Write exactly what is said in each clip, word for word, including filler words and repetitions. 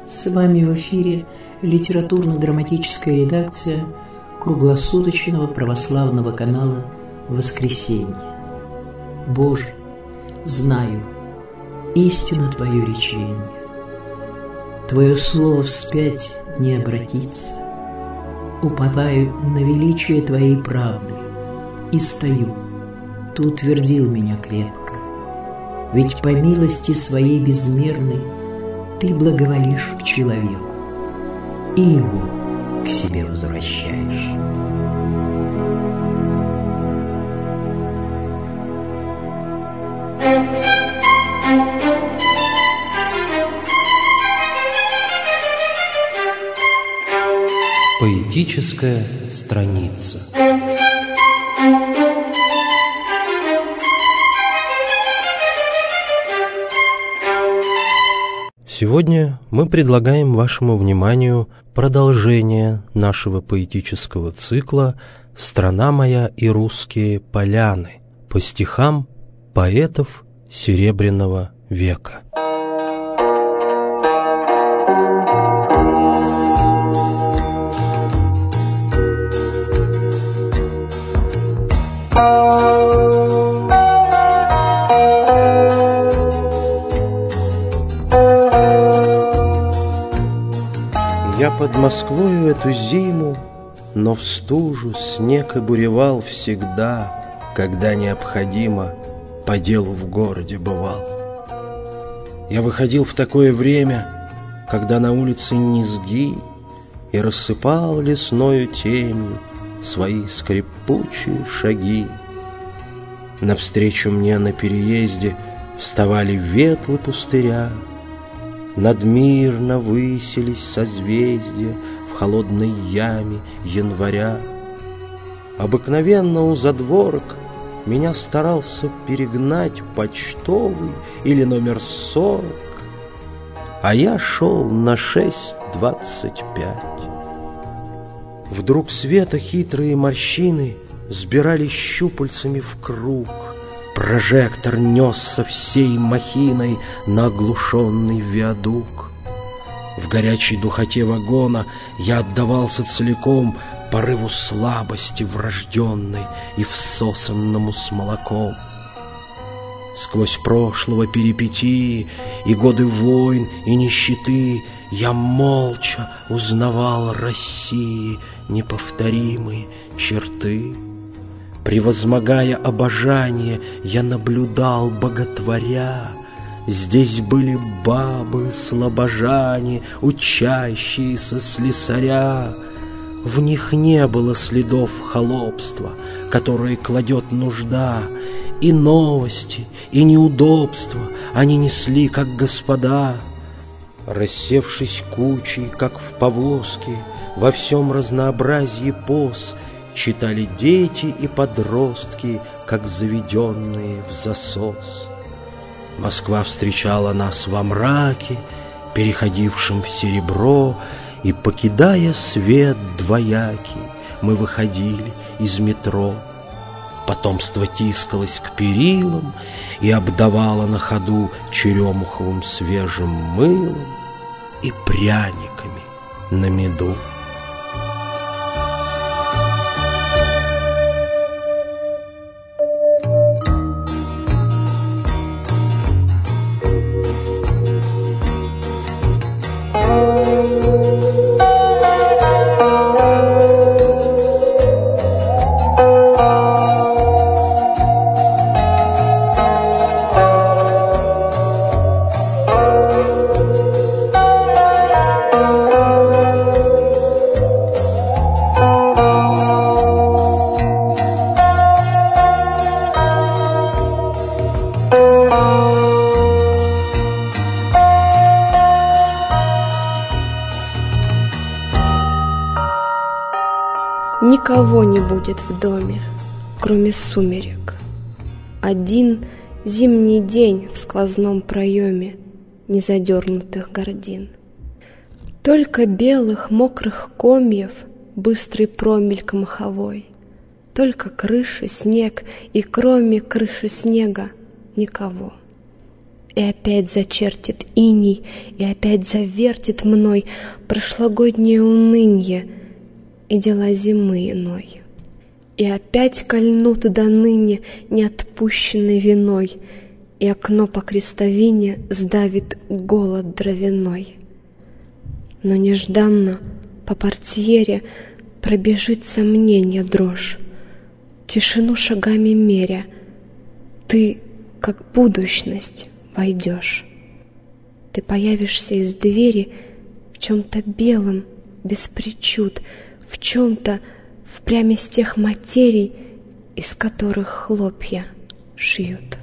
С вами в эфире литературно-драматическая редакция круглосуточного православного канала «Воскресенье». Боже, знаю, истина Твое речение. Твое слово вспять не обратится. Уповаю на величие Твоей правды и стою. Ты утвердил меня крепко. Ведь по милости Своей безмерной Ты благоволишь к человеку и его к себе возвращаешь. Поэтическая страница. Сегодня мы предлагаем вашему вниманию продолжение нашего поэтического цикла «Страна моя и русские поляны» по стихам поэтов Серебряного века. Я под Москвою эту зиму, но в стужу, снег и буревал всегда, когда необходимо, по делу в городе бывал. Я выходил в такое время, когда на улице низги, и рассыпал лесною темью свои скрипучие шаги. Навстречу мне на переезде вставали ветлы пустыря, надмирно высились созвездия в холодной яме января. Обыкновенно у задворок меня старался перегнать почтовый или номер сорок, а я шел на шесть двадцать пять. Вдруг света хитрые морщины сбирались щупальцами в круг. Прожектор несся всей махиной на оглушенный виадук. В горячей духоте вагона я отдавался целиком порыву слабости врожденной и всосанному с молоком. Сквозь прошлого перипетии и годы войн и нищеты я молча узнавал России неповторимые черты. Превозмогая обожание, я наблюдал, боготворя. Здесь были бабы, слабожане, учащиеся слесаря. В них не было следов холопства, которые кладет нужда. И новости, и неудобства они несли, как господа. Рассевшись кучей, как в повозке, во всем разнообразии поз, читали дети и подростки, как заведенные в засос. Москва встречала нас во мраке, переходившем в серебро, и, покидая свет двоякий, мы выходили из метро. Потомство тискалось к перилам и обдавало на ходу черемуховым свежим мылом и пряниками на меду. Никого не будет в доме, кроме сумерек. Один зимний день в сквозном проеме незадернутых гордин. Только белых мокрых комьев быстрый промельк маховой. Только крыша, снег, и кроме крыши снега никого. И опять зачертит иней, и опять завертит мной прошлогоднее унынье и дела зимы иной. И опять кольнут до ныне неотпущенной виной, и окно по крестовине сдавит голод дровяной. Но нежданно по портьере пробежит сомненье дрожь, тишину шагами меря, ты, как будущность, войдешь. Ты появишься из двери в чем-то белом, без причуд, в чем-то впрямь из тех материй, из которых хлопья шьют.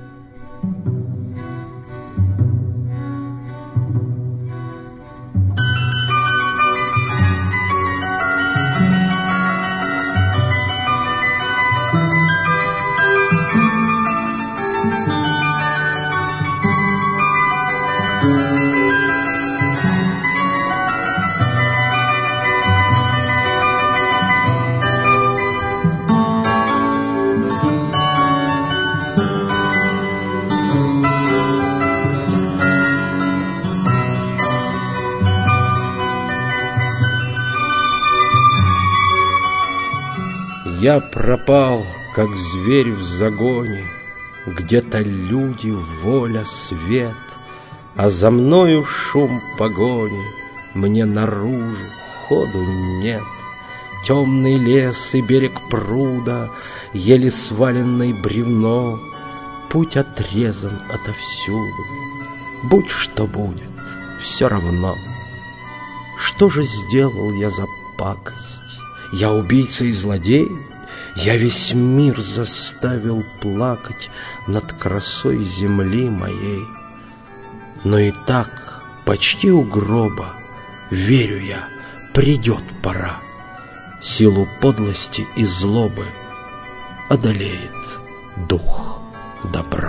Я пропал, как зверь в загоне, где-то люди, воля, свет, а за мною шум погони, мне наружу ходу нет. Темный лес и берег пруда, еле сваленное бревно, путь отрезан отовсюду. Будь что будет, все равно. Что же сделал я за пакость? Я убийца и злодей? Я весь мир заставил плакать над красой земли моей. Но и так, почти у гроба, верю я, придет пора. Силу подлости и злобы одолеет дух добра.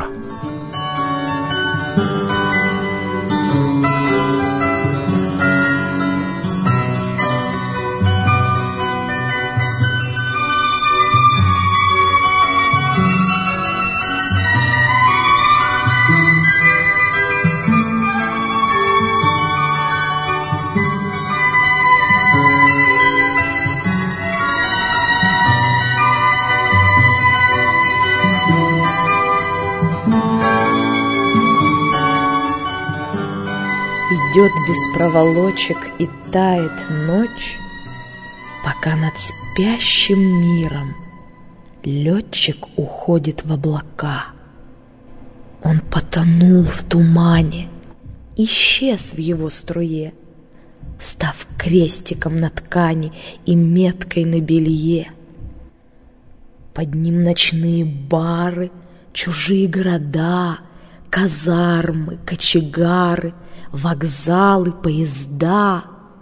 Идет без проволочек и тает ночь, пока над спящим миром летчик уходит в облака. Он потонул в тумане, исчез в его струе, став крестиком на ткани и меткой на белье. Под ним ночные бары, чужие города, казармы, кочегары, вокзалы, поезда.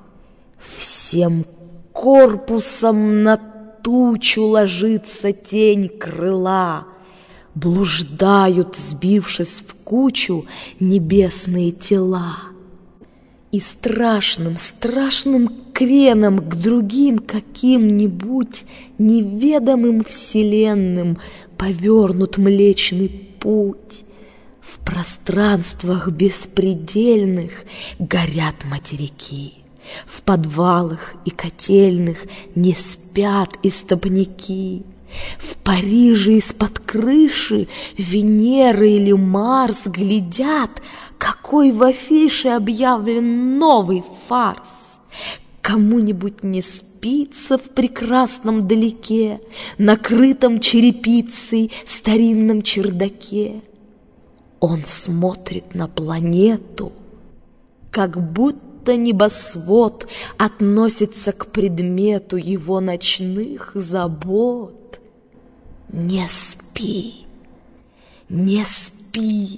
Всем корпусом на тучу ложится тень крыла. Блуждают, сбившись в кучу, небесные тела. И страшным, страшным креном к другим каким-нибудь неведомым вселенным повернут Млечный Путь. В пространствах беспредельных горят материки, в подвалах и котельных не спят истопники. В Париже из-под крыши Венера или Марс глядят, какой в афише объявлен новый фарс. Кому-нибудь не спится в прекрасном далеке, накрытом черепицей старинном чердаке. Он смотрит на планету, как будто небосвод относится к предмету его ночных забот. Не спи, не спи,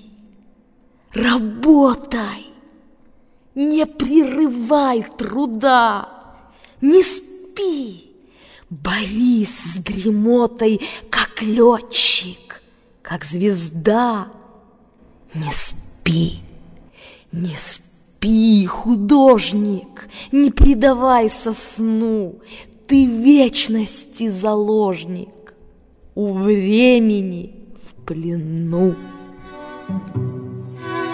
работай, не прерывай труда, не спи, борись с гремотой, как летчик, как звезда. Не спи, не спи, художник, не предавайся сну, ты вечности заложник, у времени в плену.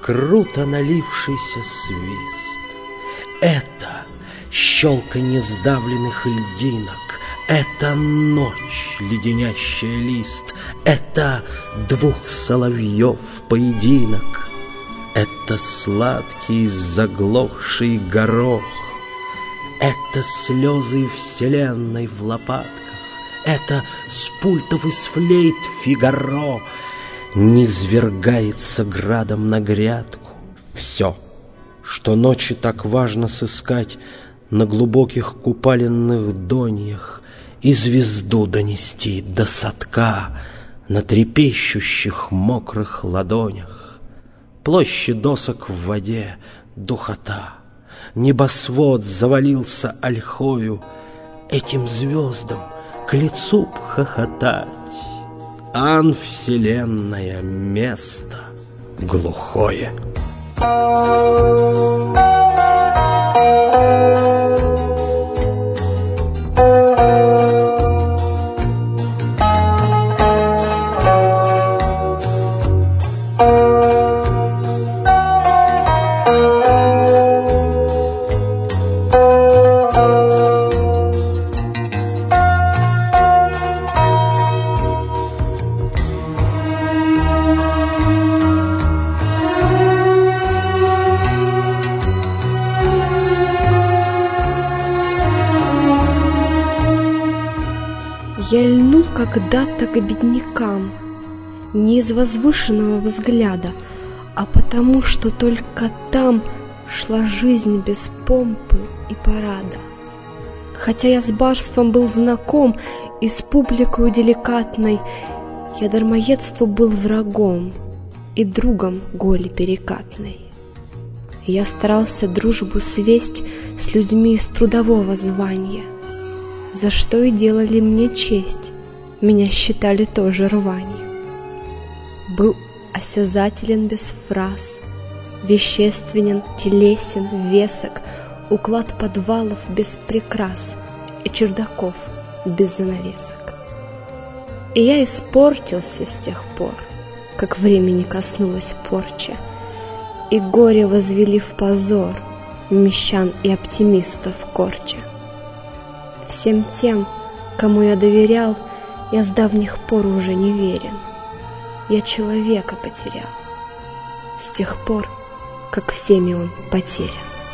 круто налившийся свист. Это щелканье сдавленных льдинок, это ночь, леденящая лист, это двух соловьев поединок, это сладкий заглохший горох, это слезы вселенной в лопатках, это с пультов из флейт Фигаро низвергается градом на грядку. Все, что ночи так важно сыскать на глубоких купаленных доньях и звезду донести до садка на трепещущих мокрых ладонях. Площадь досок в воде, духота, небосвод завалился ольхою, этим звездам к лицу б хохотать. Ан вселенная место глухое. Я льну когда-то к беднякам, не из возвышенного взгляда, а потому, что только там шла жизнь без помпы и парада. Хотя я с барством был знаком и с публикою деликатной, я дармоедству был врагом и другом голи перекатной. Я старался дружбу свесть с людьми из трудового звания, за что и делали мне честь, меня считали тоже рванью. Был осязателен без фраз, вещественен, телесен, весок, уклад подвалов без прикрас и чердаков без занавесок. И я испортился с тех пор, как времени коснулась порча, и горе возвели в позор мещан и оптимистов корча. Всем тем, кому я доверял, я с давних пор уже не верен. Я человека потерял с тех пор, как всеми он потерян.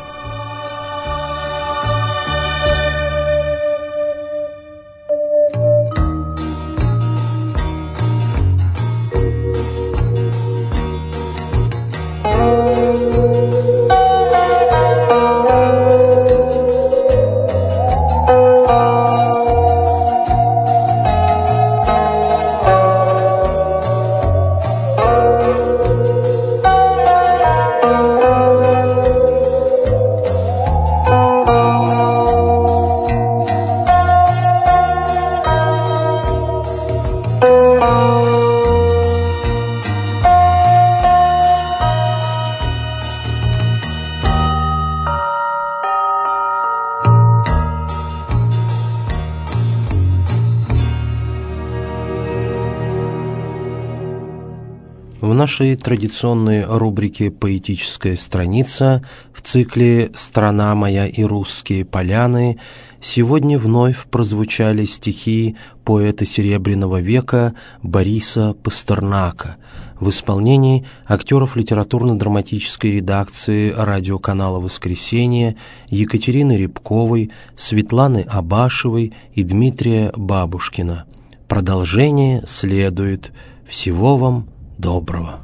В нашей традиционной рубрике «Поэтическая страница» в цикле «Страна моя и русские поляны» сегодня вновь прозвучали стихи поэта Серебряного века Бориса Пастернака в исполнении актеров литературно-драматической редакции радиоканала «Воскресенье» Екатерины Рябковой, Светланы Абашевой и Дмитрия Бабушкина. Продолжение следует. Всего вам доброго.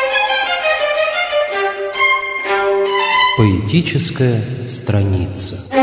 Поэтическая страница.